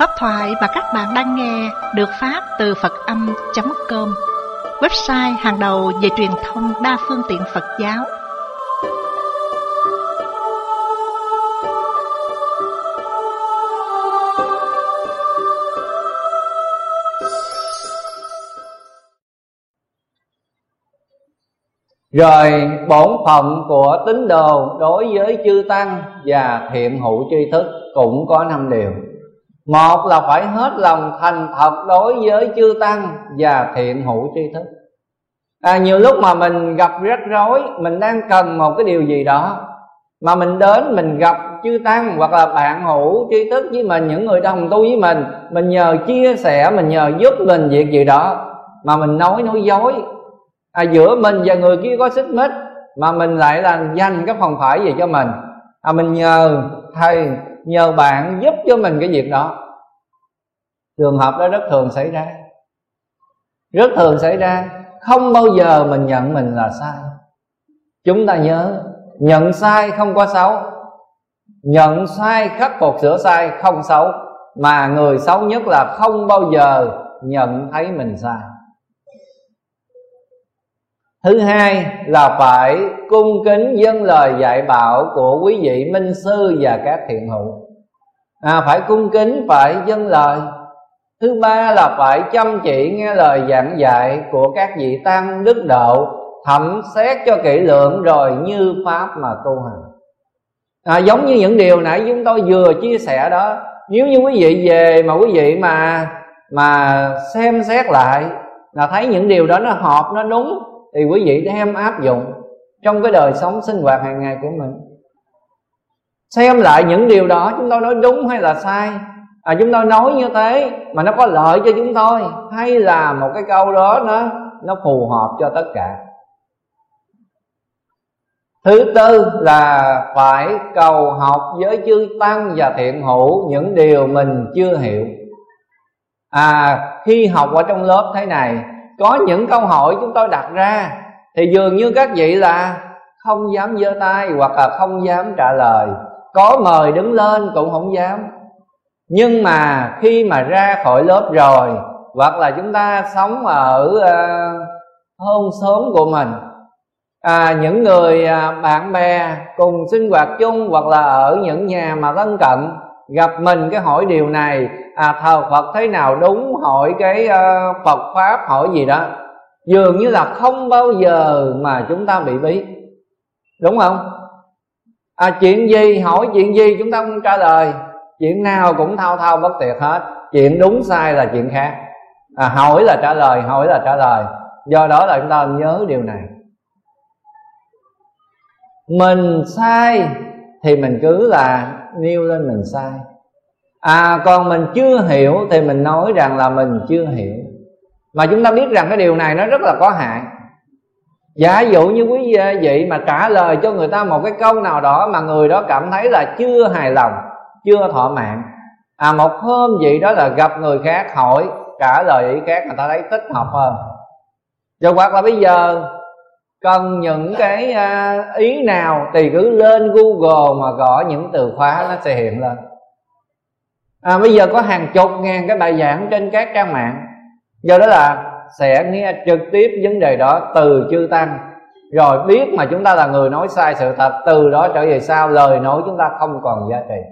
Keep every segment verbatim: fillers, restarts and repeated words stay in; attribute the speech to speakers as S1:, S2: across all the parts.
S1: Pháp thoại mà các bạn đang nghe được phát từ Phật Âm chấm com, website hàng đầu về truyền thông đa phương tiện Phật giáo.
S2: Rồi bổn phận của tín đồ đối với chư tăng và thiện hữu tri thức cũng có năm điều. Một là phải hết lòng thành thật đối với chư tăng và thiện hữu tri thức. à, Nhiều lúc mà mình gặp rắc rối, mình đang cần một cái điều gì đó, mà mình đến mình gặp chư tăng hoặc là bạn hữu tri thức với mình, những người đồng tu với mình, mình nhờ chia sẻ, mình nhờ giúp mình việc gì đó, mà mình nói nói dối. À, giữa mình và người kia có xích mích, mà mình lại là dành cái phần phải gì cho mình. à, Mình nhờ thầy, nhờ bạn giúp cho mình cái việc đó. Trường hợp đó rất thường xảy ra, rất thường xảy ra. Không bao giờ mình nhận mình là sai. Chúng ta nhớ, nhận sai không có xấu, nhận sai khắc phục sửa sai không xấu. Mà người xấu nhất là không bao giờ nhận thấy mình sai. Thứ hai là phải cung kính vâng lời dạy bảo của quý vị minh sư và các thiện hữu. à, Phải cung kính, phải vâng lời. Thứ ba là phải chăm chỉ nghe lời giảng dạy của các vị tăng đức độ, thẩm xét cho kỹ lưỡng rồi như pháp mà tu hành. à, Giống như những điều nãy chúng tôi vừa chia sẻ đó. Nếu như quý vị về mà quý vị mà mà xem xét lại, là thấy những điều đó nó hợp, nó đúng, thì quý vị đem áp dụng trong cái đời sống sinh hoạt hàng ngày của mình. Xem lại những điều đó chúng tôi nói đúng hay là sai. à, Chúng tôi nói như thế mà nó có lợi cho chúng tôi, hay là một cái câu đó nó nó phù hợp cho tất cả. Thứ tư là phải cầu học với chư tăng và thiện hữu những điều mình chưa hiểu. À, khi học ở trong lớp thế này, có những câu hỏi chúng tôi đặt ra thì dường như các vị là không dám giơ tay hoặc là không dám trả lời. Có mời đứng lên cũng không dám. Nhưng mà khi mà ra khỏi lớp rồi, hoặc là chúng ta sống ở uh, thôn xóm của mình, à, những người uh, bạn bè cùng sinh hoạt chung, hoặc là ở những nhà mà lân cận gặp mình cái hỏi điều này, à, thờ Phật thế nào đúng, hỏi cái uh, Phật Pháp, hỏi gì đó, dường như là không bao giờ mà chúng ta bị bí. Đúng không? à, Chuyện gì, hỏi chuyện gì chúng ta không trả lời. Chuyện nào cũng thao thao bất tuyệt hết. Chuyện đúng sai là chuyện khác. à, Hỏi là trả lời, hỏi là trả lời. Do đó là chúng ta nhớ điều này. Mình sai thì mình cứ là nêu lên mình sai. À còn mình chưa hiểu thì mình nói rằng là mình chưa hiểu. Mà chúng ta biết rằng cái điều này nó rất là có hại. Giả dụ như quý vị mà trả lời cho người ta một cái câu nào đó mà người đó cảm thấy là chưa hài lòng, chưa thỏa mãn, à một hôm vậy đó là gặp người khác hỏi, trả lời ý khác, người ta thấy thích hợp hơn. Rồi hoặc là bây giờ cần những cái ý nào thì cứ lên Google mà gõ những từ khóa nó sẽ hiện lên. à, Bây giờ có hàng chục ngàn cái bài giảng trên các trang mạng. Do đó là sẽ nghe trực tiếp vấn đề đó từ chư tăng, rồi biết mà chúng ta là người nói sai sự thật. Từ đó trở về sau lời nói chúng ta không còn giá trị.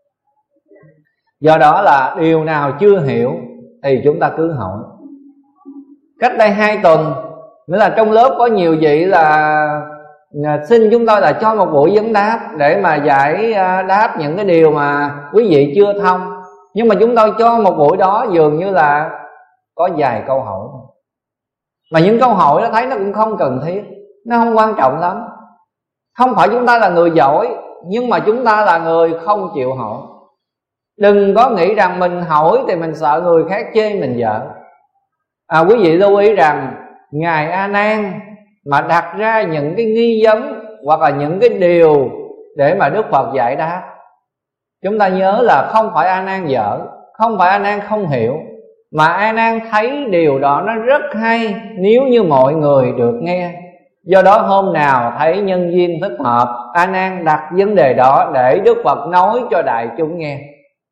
S2: Do đó là điều nào chưa hiểu thì chúng ta cứ hỏi. Cách đây hai tuần nữa là trong lớp có nhiều vị là xin chúng tôi là cho một buổi vấn đáp để mà giải đáp những cái điều mà quý vị chưa thông. Nhưng mà chúng tôi cho một buổi đó dường như là có vài câu hỏi, mà những câu hỏi đó thấy nó cũng không cần thiết, nó không quan trọng lắm. Không phải chúng ta là người giỏi, nhưng mà chúng ta là người không chịu hỏi. Đừng có nghĩ rằng mình hỏi thì mình sợ người khác chê mình dở. à, Quý vị lưu ý rằng Ngài A Nan mà đặt ra những cái nghi vấn hoặc là những cái điều để mà Đức Phật giải đáp, chúng ta nhớ là không phải A Nan dở, không phải A Nan không hiểu, mà A Nan thấy điều đó nó rất hay nếu như mọi người được nghe. Do đó hôm nào thấy nhân duyên thích hợp, A Nan đặt vấn đề đó để Đức Phật nói cho đại chúng nghe.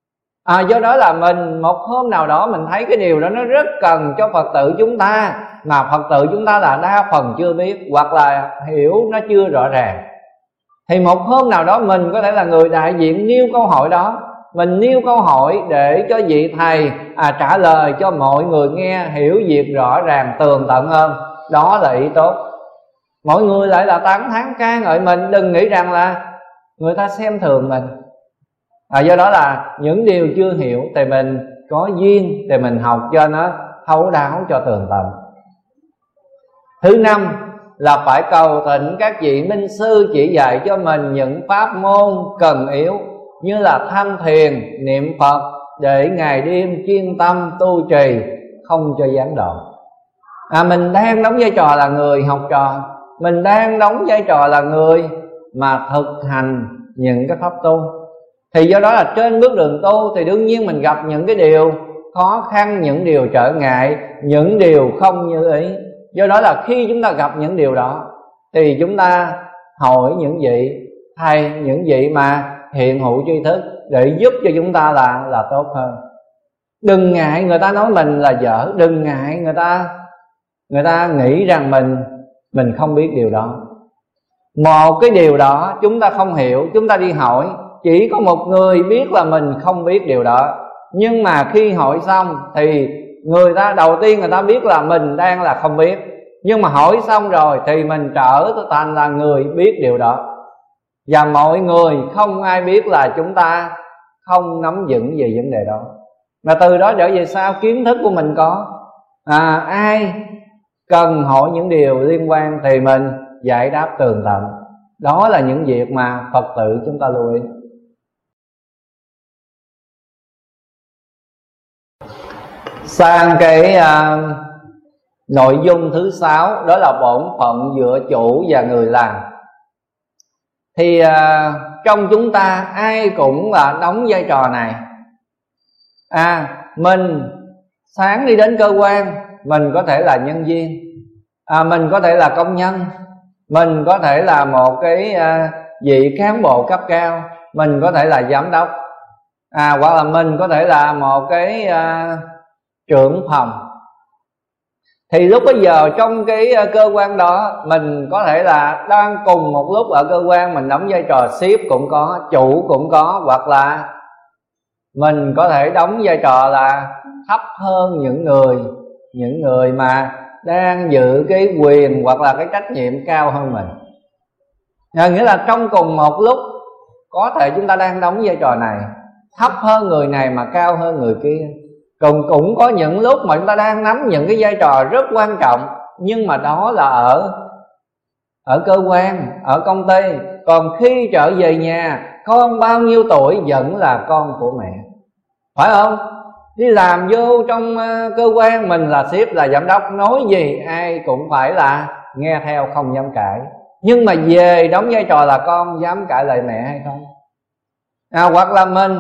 S2: À, do đó là mình một hôm nào đó mình thấy cái điều đó nó rất cần cho Phật tử chúng ta, mà Phật tử chúng ta là đa phần chưa biết hoặc là hiểu nó chưa rõ ràng, thì một hôm nào đó mình có thể là người đại diện nêu câu hỏi đó. Mình nêu câu hỏi để cho vị thầy à, trả lời cho mọi người nghe hiểu việc rõ ràng tường tận hơn. Đó là ý tốt. Mọi người lại là tán thán ca ngợi mình, đừng nghĩ rằng là người ta xem thường mình. À, do đó là những điều chưa hiểu thì mình có duyên thì mình học cho nó thấu đáo cho tường tận. Thứ năm là phải cầu thỉnh các vị minh sư chỉ dạy cho mình những pháp môn cần yếu, như là tham thiền, niệm Phật, để ngày đêm chuyên tâm tu trì, không cho gián đoạn. À, mình đang đóng vai trò là người học trò, mình đang đóng vai trò là người mà thực hành những cái pháp tu. Thì do đó là trên bước đường tu thì đương nhiên mình gặp những cái điều khó khăn, những điều trở ngại, những điều không như ý. Do đó là khi chúng ta gặp những điều đó thì chúng ta hỏi những vị thầy, những vị mà hiện hữu tri thức để giúp cho chúng ta là là tốt hơn. Đừng ngại người ta nói mình là dở, đừng ngại người ta người ta nghĩ rằng mình mình không biết điều đó. Một cái điều đó chúng ta không hiểu, chúng ta đi hỏi, chỉ có một người biết là mình không biết điều đó. Nhưng mà khi hỏi xong thì người ta đầu tiên người ta biết là mình đang là không biết, nhưng mà hỏi xong rồi thì mình trở thành là người biết điều đó. Và mọi người không ai biết là chúng ta không nắm vững về vấn đề đó. Mà từ đó trở về sau kiến thức của mình có à, ai cần hỏi những điều liên quan thì mình giải đáp tường tận. Đó là những việc mà Phật tử chúng ta lưu ý. Sang cái uh, nội dung thứ sáu, đó là bổn phận giữa chủ và người làm. Thì uh, trong chúng ta ai cũng là đóng vai trò này. À, mình sáng đi đến cơ quan, mình có thể là nhân viên, à, mình có thể là công nhân, mình có thể là một cái uh, vị cán bộ cấp cao, mình có thể là giám đốc, à, hoặc là mình có thể là một cái uh, trưởng phòng. Thì lúc bây giờ trong cái cơ quan đó, mình có thể là đang cùng một lúc ở cơ quan mình đóng vai trò sếp cũng có, chủ cũng có, hoặc là mình có thể đóng vai trò là thấp hơn những người những người mà đang giữ cái quyền hoặc là cái trách nhiệm cao hơn mình. À, nghĩa là trong cùng một lúc có thể chúng ta đang đóng vai trò này, thấp hơn người này mà cao hơn người kia. Cũng, cũng có những lúc mà chúng ta đang nắm những cái vai trò rất quan trọng, nhưng mà đó là ở ở cơ quan, ở công ty. Còn khi trở về nhà, con bao nhiêu tuổi vẫn là con của mẹ, phải không? Đi làm vô trong cơ quan, mình là sếp, là giám đốc, nói gì ai cũng phải là nghe theo, không dám cãi. Nhưng mà về đóng vai trò là con, dám cãi lại mẹ hay không? À, hoặc là mình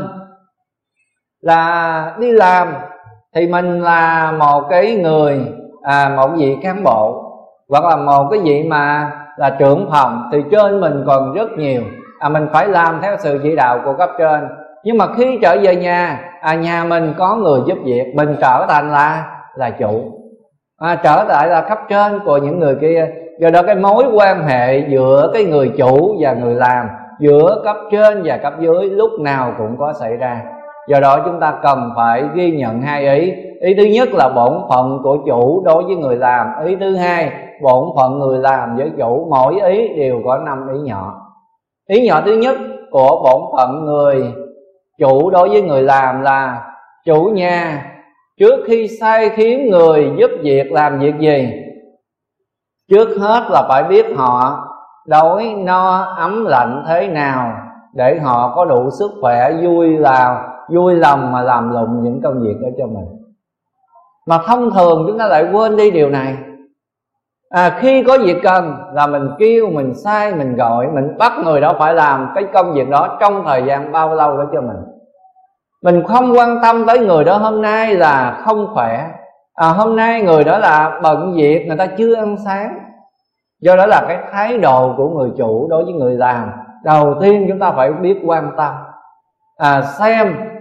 S2: là đi làm thì mình là một cái người à, một vị cán bộ, hoặc là một cái vị mà là trưởng phòng, thì trên mình còn rất nhiều, à, mình phải làm theo sự chỉ đạo của cấp trên. Nhưng mà khi trở về nhà, à, nhà mình có người giúp việc, mình trở thành là là chủ, à, trở lại là cấp trên của những người kia. Do đó cái mối quan hệ giữa cái người chủ và người làm, giữa cấp trên và cấp dưới lúc nào cũng có xảy ra. Do đó chúng ta cần phải ghi nhận hai ý. Ý thứ nhất là bổn phận của chủ đối với người làm. Ý thứ hai, bổn phận người làm với chủ. Mỗi ý đều có năm ý nhỏ. Ý nhỏ thứ nhất của bổn phận người chủ đối với người làm là chủ nhà trước khi sai khiến người giúp việc làm việc gì, trước hết là phải biết họ đói no ấm lạnh thế nào để họ có đủ sức khỏe vui là vui lòng mà làm lụng những công việc đó cho mình. Mà thông thường chúng ta lại quên đi điều này. À, khi có việc cần là mình kêu, mình sai, mình gọi, mình bắt người đó phải làm cái công việc đó trong thời gian bao lâu đó cho mình. Mình không quan tâm tới người đó hôm nay là không khỏe, à, hôm nay người đó là bận việc, người ta chưa ăn sáng. Do đó là cái thái độ của người chủ đối với người làm, đầu tiên chúng ta phải biết quan tâm, à, xem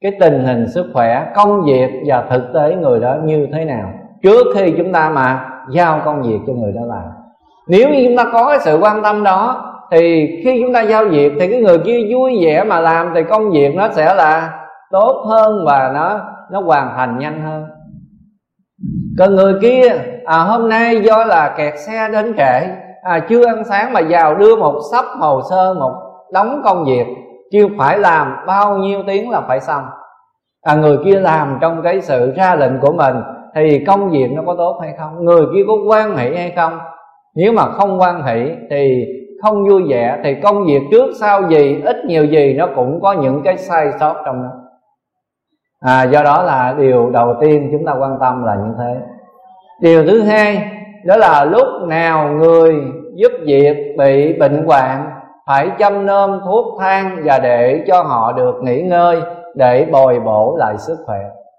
S2: cái tình hình sức khỏe, công việc và thực tế người đó như thế nào trước khi chúng ta mà giao công việc cho người đó làm. Nếu như chúng ta có cái sự quan tâm đó thì khi chúng ta giao việc thì cái người kia vui vẻ mà làm thì công việc nó sẽ là tốt hơn và nó nó hoàn thành nhanh hơn. Còn người kia à, hôm nay do là kẹt xe đến trễ, à, chưa ăn sáng mà vào đưa một xấp hồ sơ, một đống công việc, chưa phải làm bao nhiêu tiếng là phải xong. À, người kia làm trong cái sự ra lệnh của mình thì công việc nó có tốt hay không, người kia có quan hệ hay không. Nếu mà không quan hệ thì không vui vẻ thì công việc trước sau gì ít nhiều gì nó cũng có những cái sai sót trong đó. À, do đó là điều đầu tiên chúng ta quan tâm là như thế. Điều thứ hai đó là lúc nào người giúp việc bị bệnh hoạn phải chăm nom thuốc thang và để cho họ được nghỉ ngơi để bồi bổ lại sức khỏe.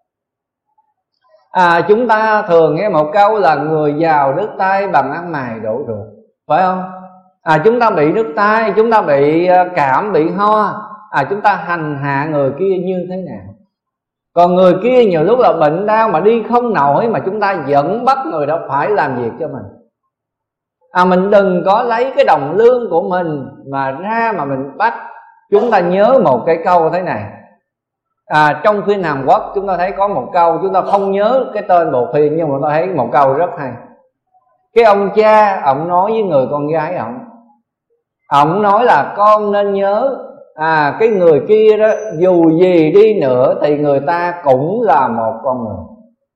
S2: À, chúng ta thường nghe một câu là người giàu đứt tay bằng ăn mày đổ ruột, phải không? À, chúng ta bị đứt tay, chúng ta bị cảm, bị ho, à, chúng ta hành hạ người kia như thế nào? Còn người kia nhiều lúc là bệnh đau mà đi không nổi, mà chúng ta vẫn bắt người đó phải làm việc cho mình. À, mình đừng có lấy cái đồng lương của mình mà ra mà mình bắt. Chúng ta nhớ một cái câu thế này. À, trong phim Hàn Quốc chúng ta thấy có một câu, chúng ta không nhớ cái tên bộ phim nhưng mà ta thấy một câu rất hay. Cái ông cha, ông nói với người con gái ông, ông nói là con nên nhớ, à, cái người kia đó dù gì đi nữa thì người ta cũng là một con người.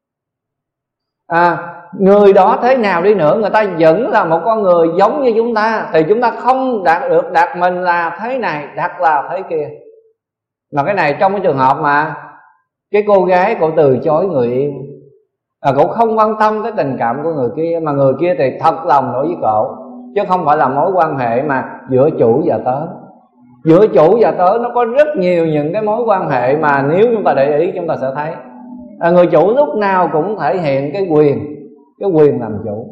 S2: À, người đó thế nào đi nữa người ta vẫn là một con người giống như chúng ta, thì chúng ta không đạt được đặt mình là thế này, đặt là thế kia. Mà cái này trong cái trường hợp mà cái cô gái cổ từ chối người yêu, à, cổ không quan tâm tới tình cảm của người kia, mà người kia thì thật lòng đối với cổ, chứ không phải là mối quan hệ mà giữa chủ và tớ. Giữa chủ và tớ nó có rất nhiều những cái mối quan hệ mà nếu chúng ta để ý chúng ta sẽ thấy, à, người chủ lúc nào cũng thể hiện cái quyền, cái quyền làm chủ.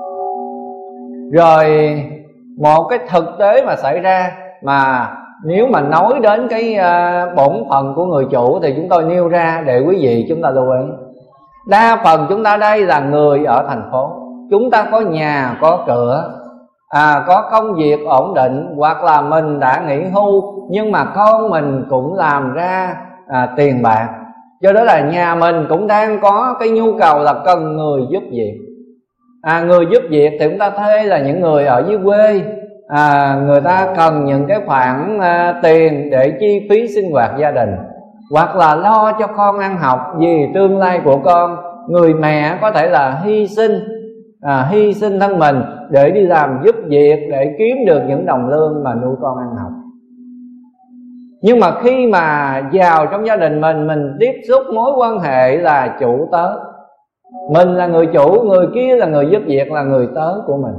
S2: Rồi một cái thực tế mà xảy ra mà nếu mà nói đến cái uh, bổn phận của người chủ thì chúng tôi nêu ra để quý vị chúng ta lưu ý. Đa phần chúng ta đây là người ở thành phố, chúng ta có nhà, có cửa, à, có công việc ổn định, hoặc là mình đã nghỉ hưu nhưng mà con mình cũng làm ra à, tiền bạc. Do đó là nhà mình cũng đang có cái nhu cầu là cần người giúp việc. À, người giúp việc thì chúng ta thuê là những người ở dưới quê, à, người ta cần những cái khoản à, tiền để chi phí sinh hoạt gia đình, hoặc là lo cho con ăn học vì tương lai của con. Người mẹ có thể là hy sinh, à, hy sinh thân mình để đi làm giúp việc để kiếm được những đồng lương mà nuôi con ăn học. Nhưng mà khi mà vào trong gia đình mình, mình tiếp xúc mối quan hệ là chủ tớ. Mình là người chủ, người kia là người giúp việc, là người tớ của mình.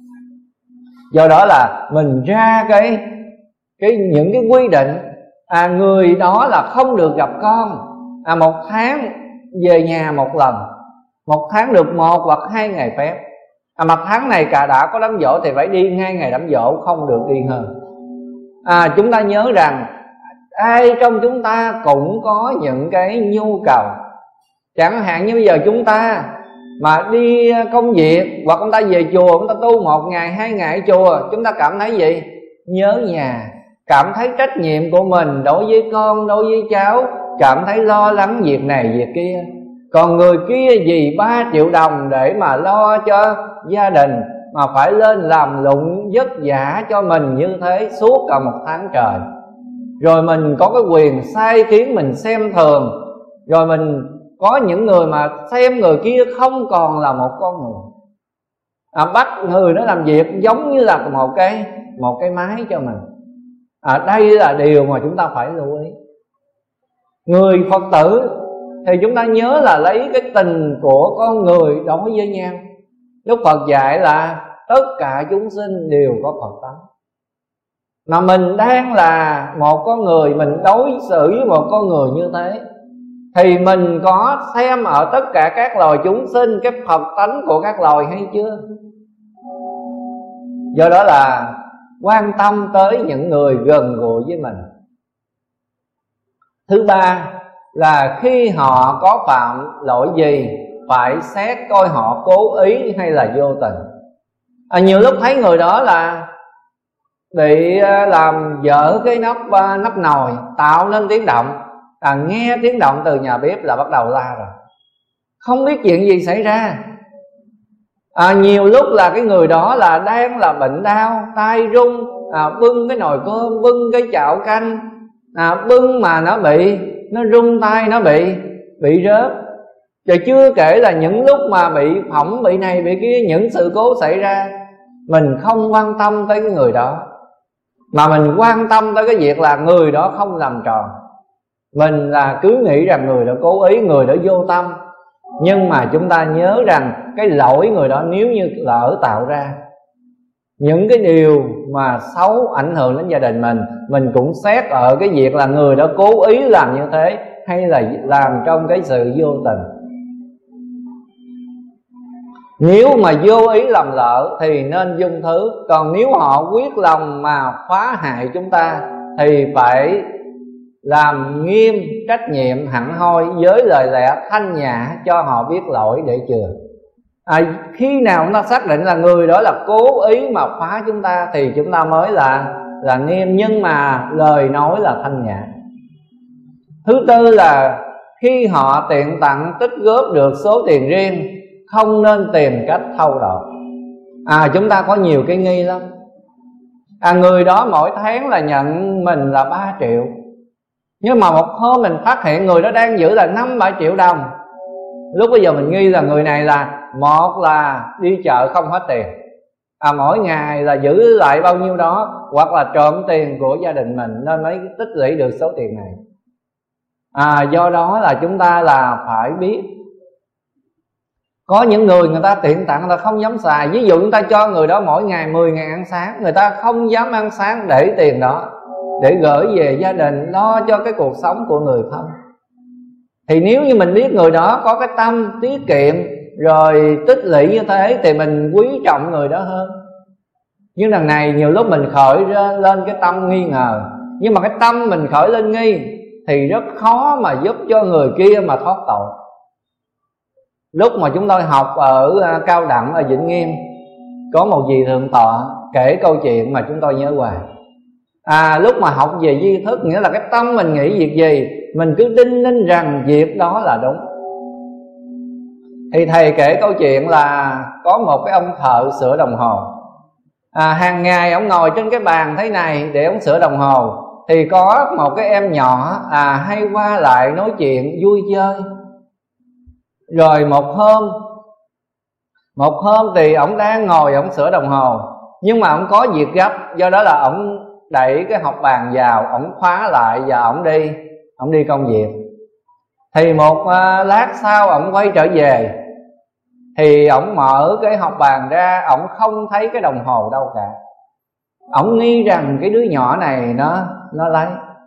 S2: Do đó là mình ra cái, cái những cái quy định, à, người đó là không được gặp con, à, một tháng về nhà một lần, một tháng được một hoặc hai ngày phép. À, mà tháng này cả đã có đám giỗ thì phải đi ngay ngày đám giỗ, không được đi hơn. À, chúng ta nhớ rằng ai trong chúng ta cũng có những cái nhu cầu. Chẳng hạn như bây giờ chúng ta mà đi công việc, hoặc chúng ta về chùa, chúng ta tu một ngày, hai ngày ở chùa, chúng ta cảm thấy gì? Nhớ nhà, cảm thấy trách nhiệm của mình đối với con, đối với cháu, cảm thấy lo lắng việc này việc kia. Còn người kia vì ba triệu đồng để mà lo cho gia đình mà phải lên làm lụng vất vả cho mình như thế suốt cả một tháng trời. Rồi mình có cái quyền sai khiến, mình xem thường. Rồi mình có những người mà xem người kia không còn là một con người, à, bắt người đó làm việc giống như là một cái một cái máy cho mình. À, đây là điều mà chúng ta phải lưu ý. Người Phật tử thì chúng ta nhớ là lấy cái tình của con người đối với nhau. Đức Phật dạy là tất cả chúng sinh đều có Phật tánh. Mà mình đang là một con người, mình đối xử với một con người như thế thì mình có xem ở tất cả các loài chúng sinh cái Phật tánh của các loài hay chưa? Do đó là quan tâm tới những người gần gũi với mình. Thứ ba là khi họ có phạm lỗi gì phải xét coi họ cố ý hay là vô tình. à, Nhiều lúc thấy người đó là bị làm dở cái nắp nắp nồi, tạo nên tiếng động, à, nghe tiếng động từ nhà bếp là bắt đầu la rồi, không biết chuyện gì xảy ra. à, Nhiều lúc là cái người đó là đang là bệnh đau, tay run, à, bưng cái nồi cơm, bưng cái chảo canh, à, bưng mà nó bị nó rung tay, nó bị bị rớt. Rồi chưa kể là những lúc mà bị phỏng, bị này bị kia, những sự cố xảy ra, mình không quan tâm tới cái người đó, mà mình quan tâm tới cái việc là người đó không làm tròn. Mình là cứ nghĩ rằng người đó cố ý, người đó vô tâm. Nhưng mà chúng ta nhớ rằng cái lỗi người đó nếu như lỡ tạo ra những cái điều mà xấu ảnh hưởng đến gia đình mình, mình cũng xét ở cái việc là người đó cố ý làm như thế hay là làm trong cái sự vô tình. Nếu mà vô ý làm lỡ thì nên dung thứ. Còn nếu họ quyết lòng mà phá hại chúng ta thì phải làm nghiêm trách nhiệm hẳn hoi với lời lẽ thanh nhã cho họ biết lỗi để chừa. à, Khi nào chúng ta xác định là người đó là cố ý mà phá chúng ta thì chúng ta mới là là nghiêm, nhưng mà lời nói là thanh nhã. Thứ tư là khi họ tiện tặng tích góp được số tiền riêng, không nên tìm cách thâu đột. À chúng ta có nhiều cái nghi lắm. À người đó mỗi tháng là nhận mình là ba triệu, nhưng mà một hôm mình phát hiện người đó đang giữ là năm bảy triệu đồng. Lúc bây giờ mình nghi là người này là một là đi chợ không hết tiền, à mỗi ngày là giữ lại bao nhiêu đó, hoặc là trộm tiền của gia đình mình nên mới tích lũy được số tiền này. À do đó là chúng ta là phải biết, có những người người ta tiện tặng là không dám xài. Ví dụ chúng ta cho người đó mỗi ngày mười ngàn ăn sáng, người ta không dám ăn sáng để tiền đó để gửi về gia đình, lo cho cái cuộc sống của người thân. Thì nếu như mình biết người đó có cái tâm tiết kiệm rồi tích lũy như thế thì mình quý trọng người đó hơn. Nhưng lần này nhiều lúc mình khởi lên cái tâm nghi ngờ, nhưng mà cái tâm mình khởi lên nghi thì rất khó mà giúp cho người kia mà thoát tội. Lúc mà chúng tôi học ở cao đẳng ở Vĩnh Nghiêm, có một vị thượng tọa kể câu chuyện mà chúng tôi nhớ hoài. À lúc mà học về duy thức, nghĩa là cái tâm mình nghĩ việc gì mình cứ đinh ninh rằng việc đó là đúng. Thì thầy kể câu chuyện là có một cái ông thợ sửa đồng hồ. à, Hàng ngày ông ngồi trên cái bàn thế này để ông sửa đồng hồ, thì có một cái em nhỏ à hay qua lại nói chuyện vui chơi. Rồi một hôm Một hôm thì ông đang ngồi ông sửa đồng hồ, nhưng mà ông có việc gấp, do đó là ông đẩy cái học bàn vào, ông khóa lại và ông đi ông đi công việc. Thì một uh, lát sau ông quay trở về, thì ông mở cái học bàn ra, ông không thấy cái đồng hồ đâu cả. Ông nghi rằng cái đứa nhỏ này nó nó lấy.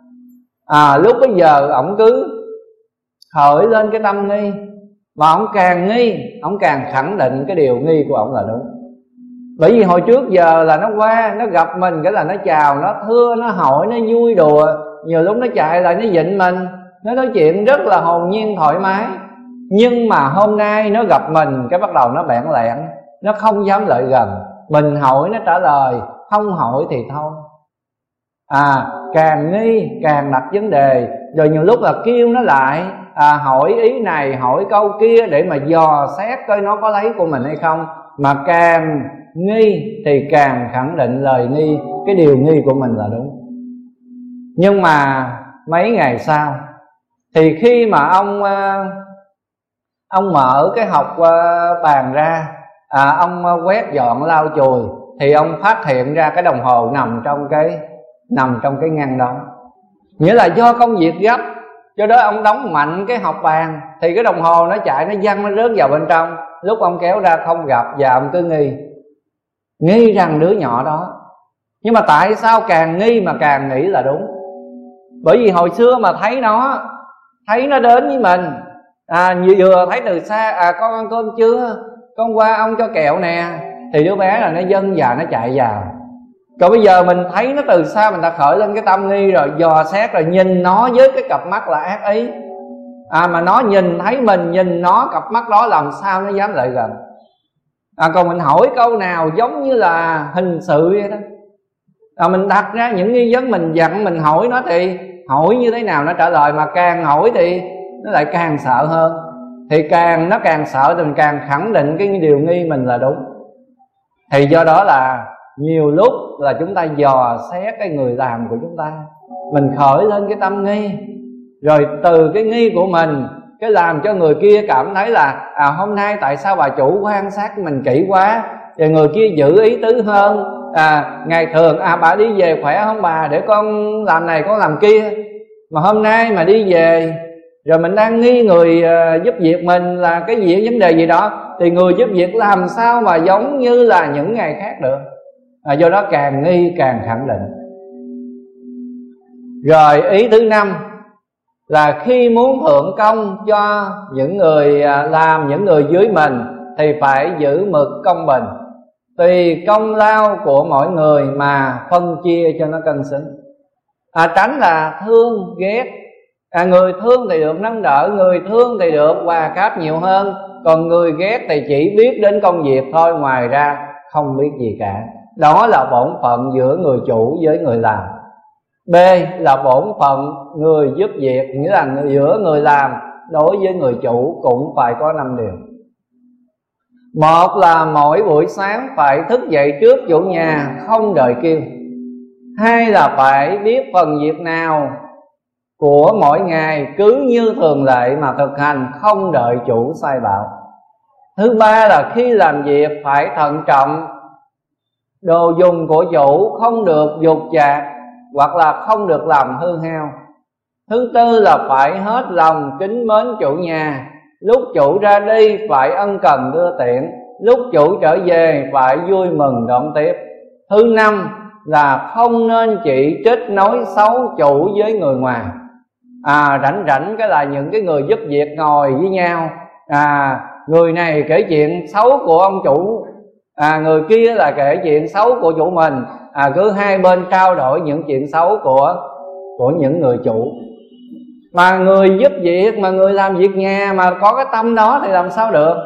S2: À lúc bấy giờ ông cứ khởi lên cái tâm nghi, mà ông càng nghi, ông càng khẳng định cái điều nghi của ông là đúng. Bởi vì hồi trước giờ là nó qua, nó gặp mình cái là nó chào, nó thưa, nó hỏi, nó vui đùa. Nhiều lúc nó chạy lại, nó vịn mình, nó nói chuyện rất là hồn nhiên thoải mái. Nhưng mà hôm nay nó gặp mình cái bắt đầu nó bẽn lẽn, nó không dám lại gần. Mình hỏi nó trả lời, không hỏi thì thôi. À càng nghi càng đặt vấn đề. Rồi nhiều lúc là kêu nó lại, à, hỏi ý này hỏi câu kia để mà dò xét coi nó có lấy của mình hay không. Mà càng nghi thì càng khẳng định lời nghi, cái điều nghi của mình là đúng. Nhưng mà mấy ngày sau thì khi mà ông Ông mở cái học bàn ra, à, ông quét dọn lau chùi, thì ông phát hiện ra cái đồng hồ nằm trong cái Nằm trong cái ngăn đó. Nghĩa là do công việc gấp, do đó ông đóng mạnh cái học bàn, thì cái đồng hồ nó chạy, nó văng, nó rớt vào bên trong. Lúc ông kéo ra không gặp, và ông cứ nghi Nghi rằng đứa nhỏ đó. Nhưng mà tại sao càng nghi mà càng nghĩ là đúng? Bởi vì hồi xưa mà thấy nó Thấy nó đến với mình, à vừa thấy từ xa, à con ăn cơm chưa, con qua ông cho kẹo nè, thì đứa bé là nó dâng và nó chạy vào. Còn bây giờ mình thấy nó từ xa, mình đã khởi lên cái tâm nghi rồi, dò xét rồi, nhìn nó với cái cặp mắt là ác ý, À mà nó nhìn thấy mình, nhìn nó cặp mắt đó làm sao nó dám lại gần. À còn mình hỏi câu nào giống như là hình sự vậy đó. À mình đặt ra những nghi vấn, mình dặn mình hỏi nó thì hỏi như thế nào nó trả lời. Mà càng hỏi thì nó lại càng sợ hơn. Thì càng nó càng sợ thì mình càng khẳng định cái điều nghi mình là đúng. Thì do đó là nhiều lúc là chúng ta dò xét cái người làm của chúng ta, mình khởi lên cái tâm nghi, rồi từ cái nghi của mình cái làm cho người kia cảm thấy là à hôm nay tại sao bà chủ quan sát mình kỹ quá, và người kia giữ ý tứ hơn. À ngày thường à bà đi về khỏe không bà, để con làm này con làm kia, mà hôm nay mà đi về rồi mình đang nghi người uh, giúp việc mình là cái gì vấn đề gì đó, thì người giúp việc làm sao mà giống như là những ngày khác được. À, do đó càng nghi càng khẳng định. Rồi ý thứ năm là khi muốn thượng công cho những người làm, những người dưới mình, thì phải giữ mực công bình, tùy công lao của mỗi người mà phân chia cho nó cân xứng. À, tránh là thương ghét. À, người thương thì được nâng đỡ, người thương thì được quà cáp nhiều hơn, còn người ghét thì chỉ biết đến công việc thôi, ngoài ra không biết gì cả. Đó là bổn phận giữa người chủ với người làm. B là bổn phận người giúp việc, nghĩa là giữa người làm đối với người chủ cũng phải có năm điều. Một là mỗi buổi sáng phải thức dậy trước chủ nhà, không đợi kêu. Hai là phải biết phần việc nào của mỗi ngày cứ như thường lệ mà thực hành, không đợi chủ sai bảo. Thứ ba là khi làm việc phải thận trọng, đồ dùng của chủ không được dột dạc hoặc là không được làm hư hao. Thứ tư là phải hết lòng kính mến chủ nhà, lúc chủ ra đi phải ân cần đưa tiện, lúc chủ trở về phải vui mừng đón tiếp. Thứ năm là không nên chỉ trích nói xấu chủ với người ngoài. À rảnh rảnh cái là những cái người giúp việc ngồi với nhau, à người này kể chuyện xấu của ông chủ, à người kia là kể chuyện xấu của chủ mình. À cứ hai bên trao đổi những chuyện xấu của của những người chủ. Mà người giúp việc, mà người làm việc nhà mà có cái tâm đó thì làm sao được.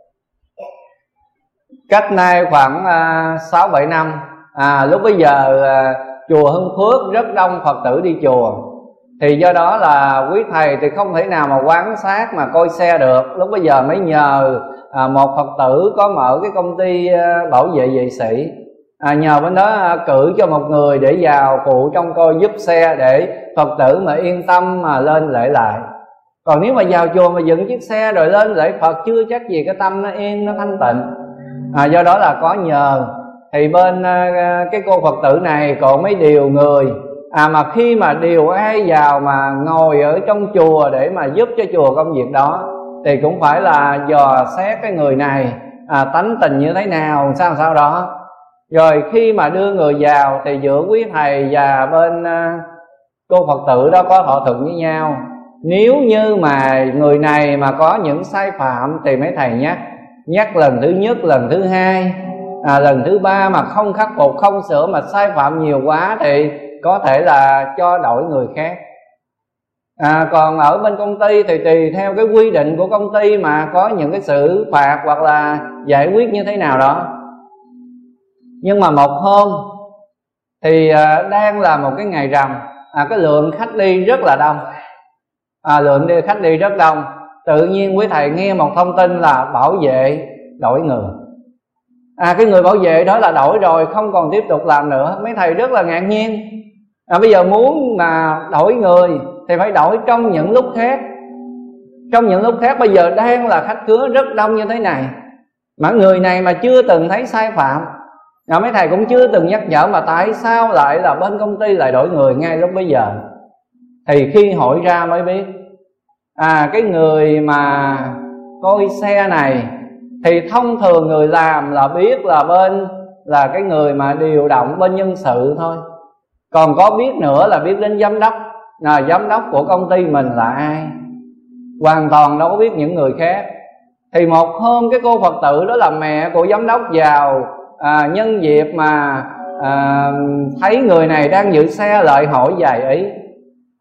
S2: Cách nay khoảng sáu bảy năm, à, lúc bây giờ à, chùa Hưng Phước rất đông Phật tử đi chùa. Thì do đó là quý thầy thì không thể nào mà quan sát mà coi xe được. Lúc bây giờ mới nhờ à, một Phật tử có mở cái công ty à, bảo vệ vệ sĩ, à, nhờ bên đó à, cử cho một người để vào phụ trong coi giúp xe, để Phật tử mà yên tâm mà lên lễ lại. Còn nếu mà vào chùa mà dựng chiếc xe rồi lên lễ Phật, chưa chắc gì cái tâm nó yên, nó thanh tịnh. À, do đó là có nhờ. Thì bên à, cái cô Phật tử này còn mới điều người. À mà khi mà điều ai vào mà ngồi ở trong chùa để mà giúp cho chùa công việc đó, thì cũng phải là dò xét cái người này à, tánh tình như thế nào, sao sao đó. Rồi khi mà đưa người vào thì giữa quý thầy và bên uh, cô Phật tử đó có thỏa thuận với nhau. Nếu như mà người này mà có những sai phạm thì mấy thầy nhắc Nhắc lần thứ nhất, lần thứ hai, à, lần thứ ba mà không khắc phục, không sửa, mà sai phạm nhiều quá thì có thể là cho đổi người khác. À, còn ở bên công ty thì tùy theo cái quy định của công ty mà có những cái xử phạt hoặc là giải quyết như thế nào đó. Nhưng mà một hôm thì à, đang là một cái ngày rằm, à, cái lượng khách đi rất là đông, à, lượng đi, khách đi rất đông. Tự nhiên quý thầy nghe một thông tin là bảo vệ đổi người. À, cái người bảo vệ đó là đổi rồi, không còn tiếp tục làm nữa. Mấy thầy rất là ngạc nhiên. À, bây giờ muốn mà đổi người thì phải đổi trong những lúc khác. Trong những lúc khác bây giờ đang là khách khứa rất đông như thế này, mà người này mà chưa từng thấy sai phạm, à, mấy thầy cũng chưa từng nhắc nhở, mà tại sao lại là bên công ty lại đổi người ngay lúc bây giờ? Thì khi hỏi ra mới biết, à cái người mà coi xe này thì thông thường người làm là biết là bên là cái người mà điều động bên nhân sự thôi. Còn có biết nữa là biết đến giám đốc, là giám đốc của công ty mình là ai, hoàn toàn đâu có biết những người khác. Thì một hôm cái cô Phật tử đó là mẹ của giám đốc vào, à, nhân dịp mà à, thấy người này đang giữ xe lại hỏi vài ý.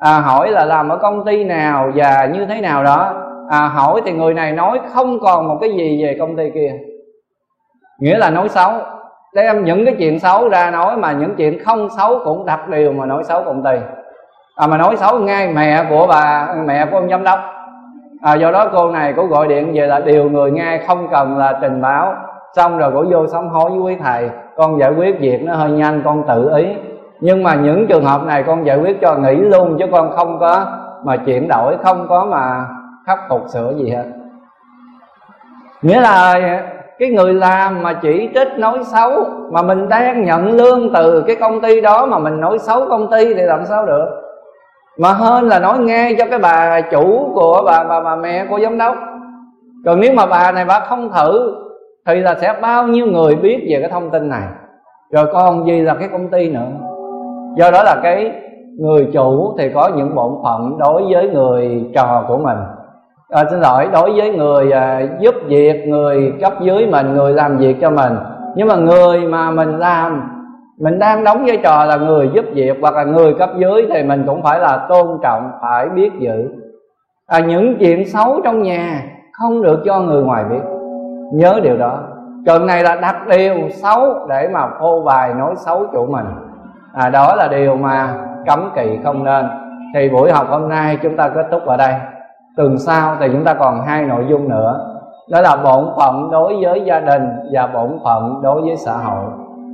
S2: à, hỏi là làm ở công ty nào và như thế nào đó, à, hỏi thì người này nói không còn một cái gì về công ty kia, nghĩa là nói xấu, đem những cái chuyện xấu ra nói, mà những chuyện không xấu cũng đặt điều mà nói xấu công ty. À, mà nói xấu ngay mẹ của bà, mẹ của ông giám đốc. À, do đó cô này cô gọi điện về là điều người ngay, không cần là trình báo. Xong rồi cô vô sám hối với quý thầy, con giải quyết việc nó hơi nhanh, con tự ý. Nhưng mà những trường hợp này con giải quyết cho nghỉ luôn, chứ con không có mà chuyển đổi, không có mà khắc phục sửa gì hết. Nghĩa là cái người làm mà chỉ trích nói xấu, mà mình đang nhận lương từ cái công ty đó mà mình nói xấu công ty thì làm sao được. Mà hơn là nói nghe cho cái bà chủ của bà, bà, bà mẹ của giám đốc. Còn nếu mà bà này bà không thử thì là sẽ bao nhiêu người biết về cái thông tin này, rồi còn gì là cái công ty nữa. Do đó là cái người chủ thì có những bổn phận đối với người trò của mình, à, xin lỗi, đối với người à, giúp việc, người cấp dưới mình, người làm việc cho mình. Nhưng mà người mà mình làm, mình đang đóng vai trò là người giúp việc hoặc là người cấp dưới, thì mình cũng phải là tôn trọng, phải biết giữ. À, những chuyện xấu trong nhà không được cho người ngoài biết, nhớ điều đó. Cần này là đặt điều xấu để mà phô bày nói xấu chủ mình, à, đó là điều mà cấm kỵ không nên. Thì buổi học hôm nay chúng ta kết thúc ở đây. Tuần sau thì chúng ta còn hai nội dung nữa, đó là bổn phận đối với gia đình và bổn phận đối với xã hội.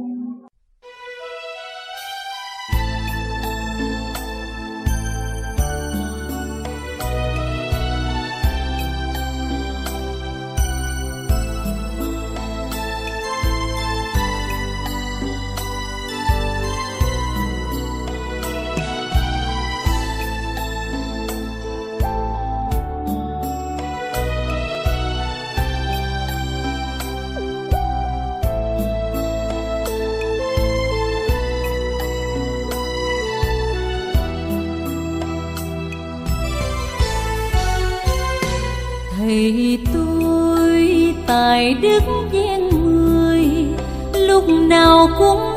S3: Thầy tôi tài đức gian người, lúc nào cũng